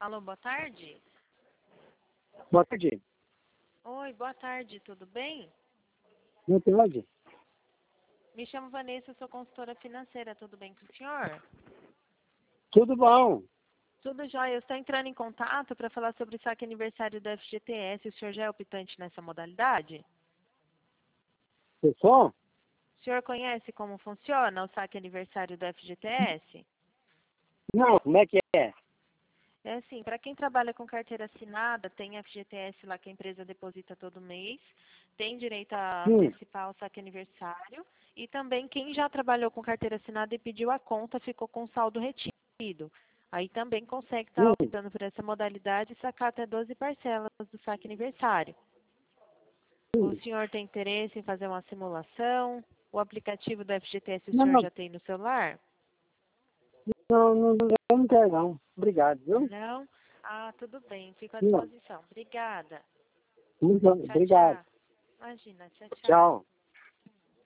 Alô, boa tarde. Boa tarde. Oi, boa tarde, tudo bem? Boa tarde. Me chamo Vanessa, sou consultora financeira, tudo bem com o senhor? Tudo bom? Tudo jóia, eu estou entrando em contato para falar sobre o saque aniversário do FGTS. O senhor já é optante nessa modalidade? Pessoal? O senhor conhece como funciona o saque aniversário do FGTS? Não, como é que é? É assim, para quem trabalha com carteira assinada, tem FGTS lá que a empresa deposita todo mês, tem direito a antecipar o saque aniversário, e também quem já trabalhou com carteira assinada e pediu a conta ficou com saldo retido. Aí também consegue estar optando por essa modalidade e sacar até 12 parcelas do saque aniversário. O senhor tem interesse em fazer uma simulação? O aplicativo do FGTS o senhor já tem no celular? Não quero não. Obrigado, viu? Não? Ah, tudo bem, fico à disposição. Obrigada. Muito Tchau, obrigado. tchau. Imagina, tchau, tchau. Tchau.